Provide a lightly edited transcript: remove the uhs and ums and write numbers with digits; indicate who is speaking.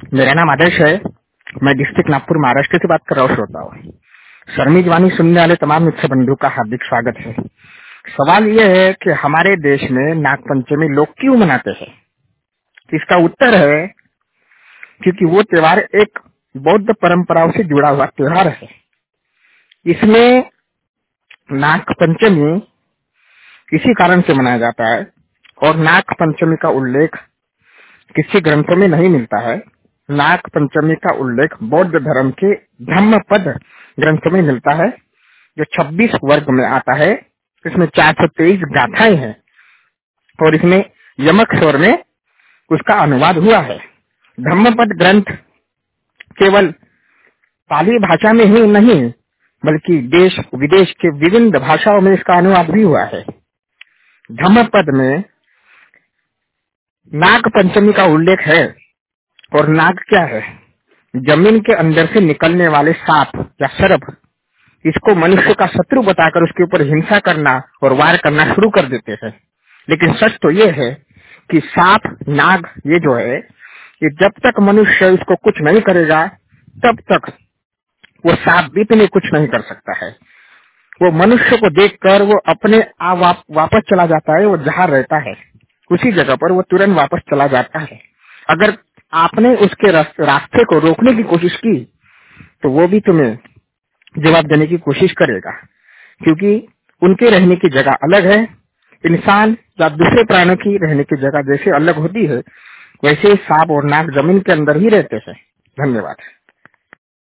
Speaker 1: मेरा नाम आदर्श है। मैं डिस्ट्रिक्ट नागपुर महाराष्ट्र से बात कर रहा हूँ। श्रोताओं, शर्मीज वाणी सुनने वाले तमाम मित्र बंधु का हार्दिक स्वागत है। सवाल यह है कि हमारे देश में नागपंचमी लोग क्यों मनाते हैं। इसका उत्तर है क्योंकि वो त्योहार एक बौद्ध परंपराओं से जुड़ा हुआ त्योहार है। इसमें नागपंचमी इसी कारण से मनाया जाता है और नागपंचमी का उल्लेख किसी ग्रंथों में नहीं मिलता है। नाग पंचमी का उल्लेख बौद्ध धर्म के धम्मपद ग्रंथ में मिलता है, जो 26 वर्ग में आता है। इसमें 423 गाथाएं हैं और इसमें यमक स्वर में उसका अनुवाद हुआ है। धम्मपद ग्रंथ केवल पाली भाषा में ही नहीं, बल्कि देश विदेश के विभिन्न भाषाओं में इसका अनुवाद भी हुआ है। धम्मपद में नाग पंचमी का उल्लेख है। और नाग क्या है? जमीन के अंदर से निकलने वाले सांप या सर्प, इसको मनुष्य का शत्रु बताकर उसके ऊपर हिंसा करना और वार करना शुरू कर देते हैं। लेकिन सच तो ये है कि सांप नाग ये जो है, ये जब तक मनुष्य इसको कुछ नहीं करेगा तब तक वो सांप भी इतने कुछ नहीं कर सकता है। वो मनुष्य को देखकर वो अपने आप वापस चला जाता है। वो जहाँ रहता है उसी जगह पर वो तुरंत वापस चला जाता है। अगर आपने उसके रास्ते को रोकने की कोशिश की तो वो भी तुम्हें जवाब देने की कोशिश करेगा, क्योंकि उनके रहने की जगह अलग है। इंसान या दूसरे प्राणियों की रहने की जगह जैसे अलग होती है, वैसे सांप और नाग जमीन के अंदर ही रहते हैं। धन्यवाद।